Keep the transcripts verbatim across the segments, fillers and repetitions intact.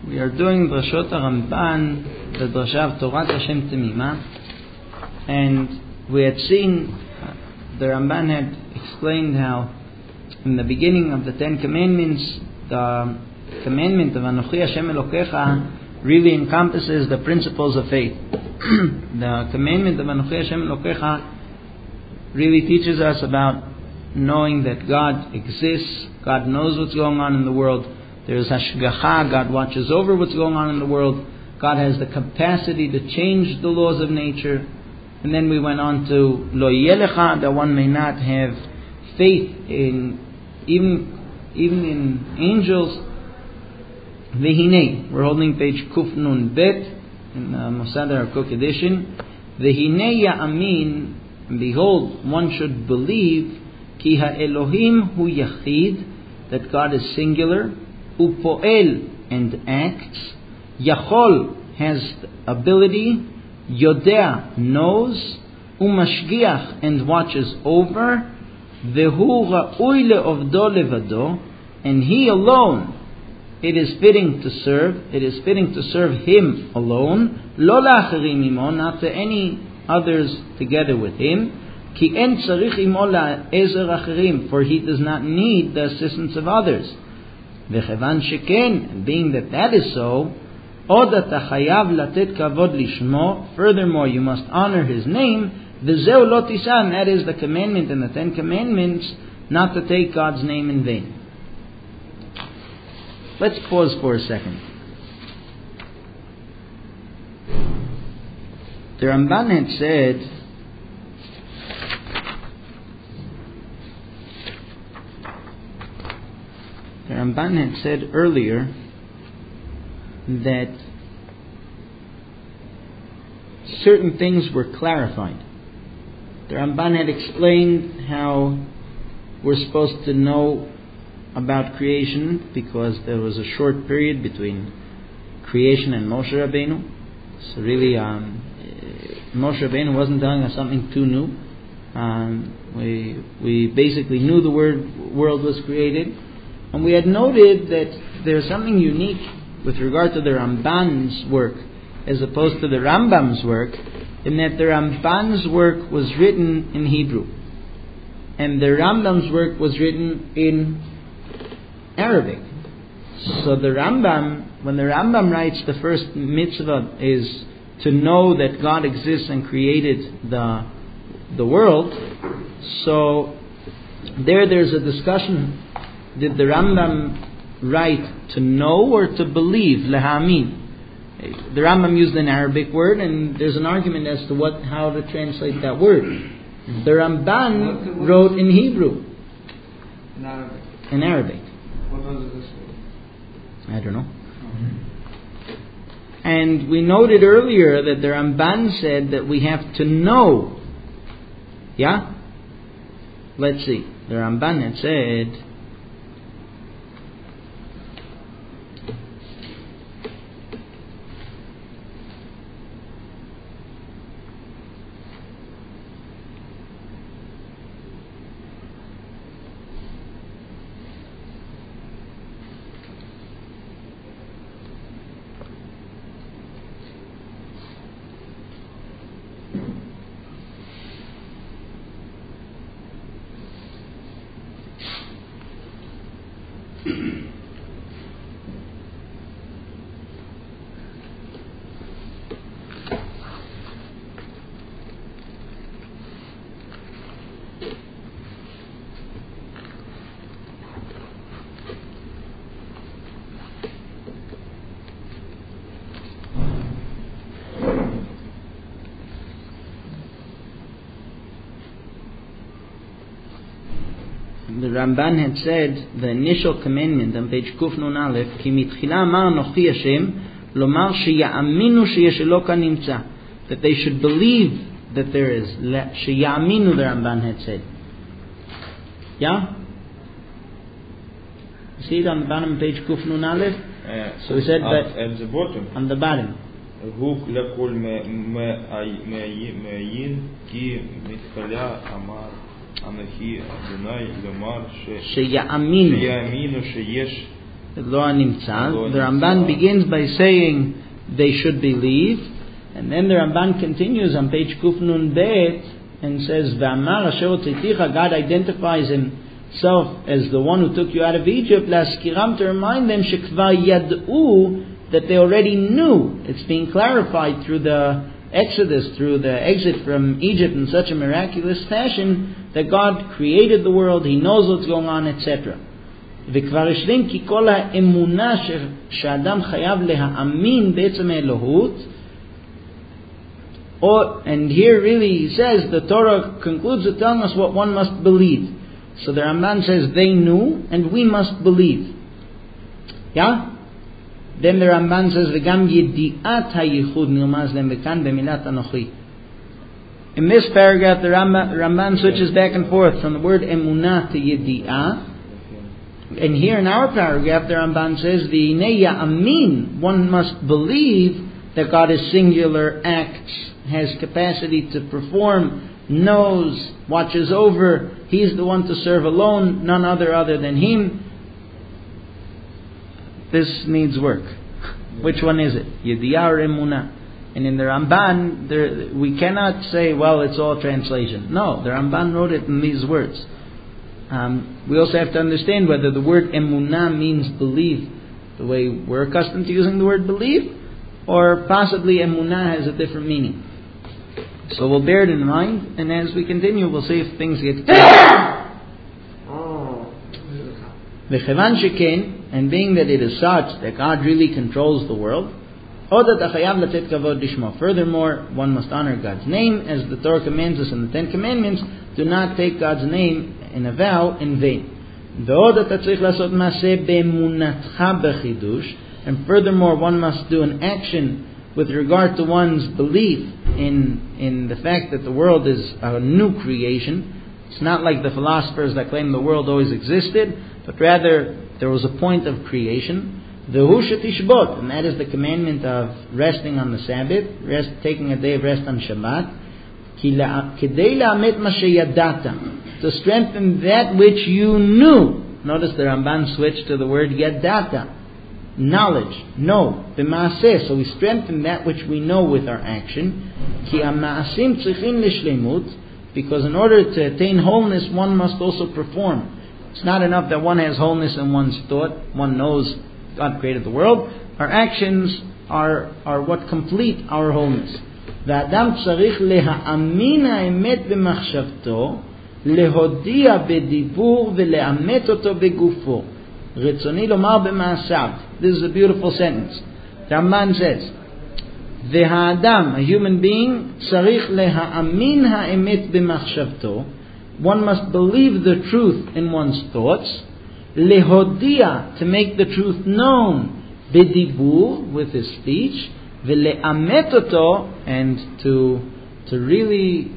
We are doing Drashot Ramban, the Drasha of Torat Hashem Temima, and we had seen, uh, the Ramban had explained how in the beginning of the Ten Commandments, the commandment of Anochi Hashem Elokecha really encompasses the principles of faith. The commandment of Anochi Hashem Elokecha really teaches us about knowing that God exists, God knows what's going on in the world. There's Hashgacha, God watches over what's going on in the world. God has the capacity to change the laws of nature. And then we went on to Lo Yelecha, that one may not have faith in even even in angels. Vehine, we're holding page Kuf Nun Bet in the Mosad HaRakok edition. Vehine Ya'amin, and behold, one should believe Ki ha'Elohim hu yachid, that God is singular. Upoel, and acts. Yachol, has ability. Yodea, knows. Umashgiach, and watches over. Vehu ra'ui le'ovdo levado, and he alone it is fitting to serve. It is fitting to serve him alone. Lo la'acherim imo, not to any others together with him. Ki en tzarich imo la'ezer acherim, for he does not need the assistance of others. V'chevan sheken, being that that is so, od ata chayav latet kavod lishmo, furthermore you must honor his name. V'zeu lo tisan, that is the commandment in the Ten Commandments, not to take God's name in vain. Let's pause for a second. The Ramban had said The Ramban had said earlier that certain things were clarified. The Ramban had explained how we're supposed to know about creation because there was a short period between creation and Moshe Rabbeinu. So really, um, Moshe Rabbeinu wasn't telling us something too new. Um, we we basically knew the word world was created. And we had noted that there's something unique with regard to the Ramban's work as opposed to the Rambam's work, in that the Ramban's work was written in Hebrew and the Rambam's work was written in Arabic. So the Rambam, when the Rambam writes the first mitzvah is to know that God exists and created the the world, so there there's a discussion. Did the Rambam write to know or to believe? Lehamin. The Rambam used an Arabic word, and there's an argument as to what how to translate that word. The Ramban wrote in Hebrew. In Arabic. In Arabic. What was it this word? I don't know. Mm-hmm. And we noted earlier that the Ramban said that we have to know. Yeah? Let's see. The Ramban had said, the Ramban had said the initial commandment on page Kuf Nun Aleph, Ki mitchila amar Anochi Hashem, lomar sheya'aminu sheyesh Elokah nimtza, that they should believe that there is, sheya'aminu, the Ramban had said. Yeah? You see it on the bottom of page Kuf Nun Aleph? Uh, so we said at, that at the bottom. On the bottom. Huk lekol me'ayin ki mitchila amar Anochi Adonai lomar sheya'aminu sheya'aminu sheyesh Lo nimtza. Lo The Ramban nimtza. begins by saying they should believe, and then the Ramban continues on page Kuf Nun Bet and says, V'amar asher hotzeticha, God identifies himself as the one who took you out of Egypt, laskiram, to remind them, shekvar yad'u, that they already knew. It's being clarified through the Exodus, through the exit from Egypt in such a miraculous fashion, that God created the world, He knows what's going on, et cetera. וכבר השלים כי כל האמונה שאדם חייב להאמין בעצם האלוהות, or, and here really he says, the Torah concludes with telling us what one must believe. So the Ramban says they knew and we must believe. Yeah? Then the Ramban says, וגם ידיעת הייחוד נרמז להם וכאן במילת אנוכי. In this paragraph, the Ramban, Ramban switches back and forth from the word emunah to yedi'ah. And here in our paragraph, the Ramban says, V'inei ya'amin, one must believe that God is singular, acts, has capacity to perform, knows, watches over. He's the one to serve alone, none other other than Him. This needs work. Which one is it? Yedi'ah or emunah? And in the Ramban, there, we cannot say, well, it's all translation. No, the Ramban wrote it in these words. Um, we also have to understand whether the word emunah means believe, the way we're accustomed to using the word believe, or possibly emunah has a different meaning. So we'll bear it in mind, and as we continue, we'll see if things get clear. V'chevan sheken, and being that it is such that God really controls the world, furthermore, one must honor God's name, as the Torah commands us in the Ten Commandments. Do not take God's name in a vow in vain. And furthermore, one must do an action with regard to one's belief in in the fact that the world is a new creation. It's not like the philosophers that claim the world always existed, but rather there was a point of creation. The Hushatishbot, and that is the commandment of resting on the Sabbath, rest, taking a day of rest on Shabbat. To strengthen that which you knew. Notice the Ramban switched to the word yadata, knowledge, know, b'maaseh. So we strengthen that which we know with our action. Ki ha'ma'asim tzrichin l'shleimut, because in order to attain wholeness, one must also perform. It's not enough that one has wholeness in one's thought, one knows God created the world. Our actions are are what complete our wholeness. V'adam tzarich leha'amin ha'emet b'machshavto, lehodia b'dibur v'le'amet oto b'gufo, ritzoni lomar b'ma'asav. This is a beautiful sentence. The Ramban says, V'ha'adam, a human being, tzarich leha'amin ha'emet b'machshavto, one must believe the truth in one's thoughts. Lehodia, to make the truth known, b'dibur, with his speech, v'le'amet oto, and to to really,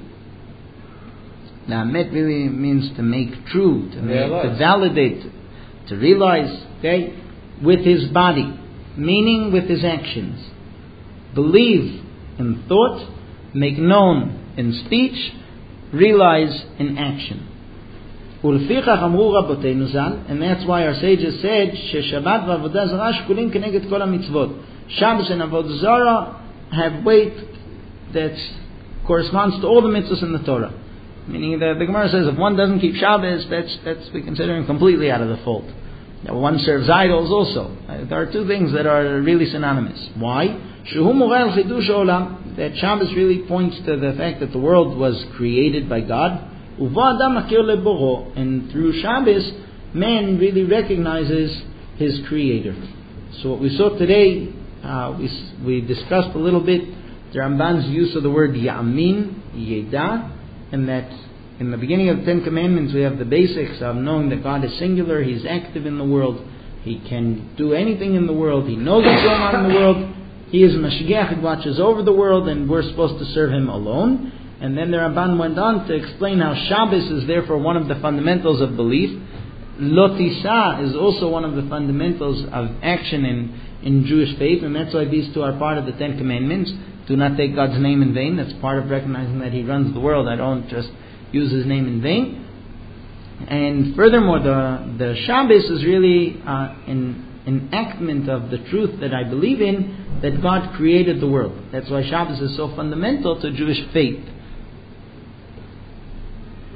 le'amet really means to make true, to, make, to validate, to realize, okay, with his body, meaning with his actions. Believe in thought, make known in speech, realize in action. And that's why our sages said, Shabbat v'avodah zarah shkulim keneged kol hamitzvot. Shabbos and avodah zarah have weight that corresponds to all the mitzvahs in the Torah. Meaning the, the Gemara says if one doesn't keep Shabbos, that's that's we consider him completely out of the fold. Now, one serves idols also. Uh, there are two things that are really synonymous. Why? Shehu moreh al chidush olam. That Shabbos really points to the fact that the world was created by God. And through Shabbos, man really recognizes his Creator. So what we saw today, uh, we we discussed a little bit the Ramban's use of the word Ya'amin, Yedah, and that in the beginning of the Ten Commandments we have the basics of knowing that God is singular, He's active in the world, He can do anything in the world, He knows what's going on in the world, He is Mashgiach, He watches over the world, and we're supposed to serve Him alone. And then the Ramban went on to explain how Shabbos is therefore one of the fundamentals of belief. Lotisa is also one of the fundamentals of action in, in Jewish faith, and that's why these two are part of the Ten Commandments. Do not take God's name in vain. That's part of recognizing that He runs the world. I don't just use His name in vain. And furthermore, the, the Shabbos is really uh, in enactment of the truth that I believe in, that God created the world. That's why Shabbos is so fundamental to Jewish faith.